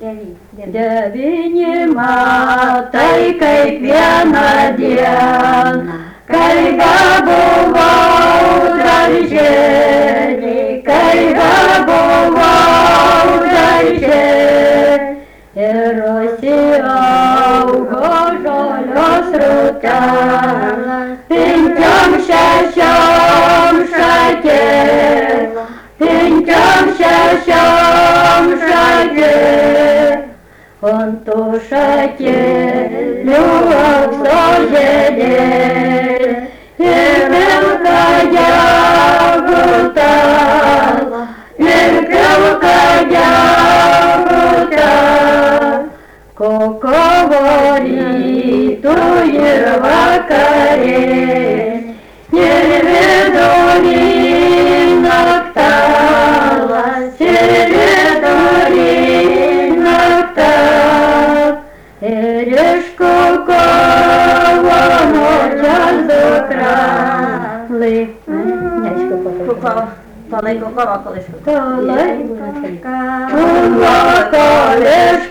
Devinimą tai kaip vieną dieną, kai buvau daržely, ir užsiaugo žolios rūtelė, 5-6 šakėm, 5-6 šakėm. Ant tų šakelių aukso žiedė ir pilka gegutė, kokovo rytų ir vakarė, ir vidury naktalas, ir iš kokovo močios dukra. Neaišku, Tolai kokovo, kol iš kokovo.